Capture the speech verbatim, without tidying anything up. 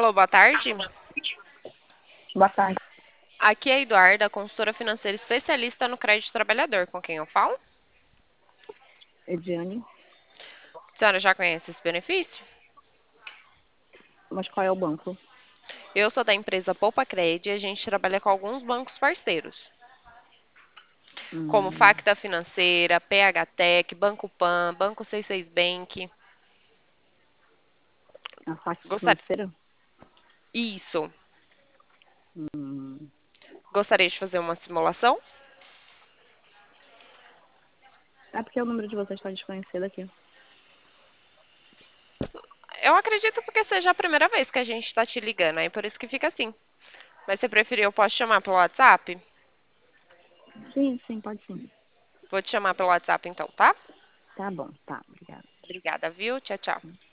Alô, boa tarde. Boa tarde, Aqui é a Eduarda, consultora financeira especialista no crédito trabalhador. Com quem eu falo? Ediane. A senhora já conhece esse benefício? Mas qual é o banco? Eu sou da empresa Poupa Cred e a gente trabalha com alguns bancos parceiros, como Hum, Facta Financeira, P H Tech, Banco Pan, Banco sessenta e seis Bank. a parte Gostar... financeira? Isso. Hum, Gostaria de fazer uma simulação? é porque o número de vocês está desconhecido aqui. Eu acredito porque seja a primeira vez que a gente está te ligando, aí por isso que fica assim. Mas se preferir, eu posso chamar pelo WhatsApp? Sim, sim, pode sim. Vou te chamar pelo WhatsApp então, tá? Tá bom, tá, obrigada. Obrigada, viu? Tchau, tchau.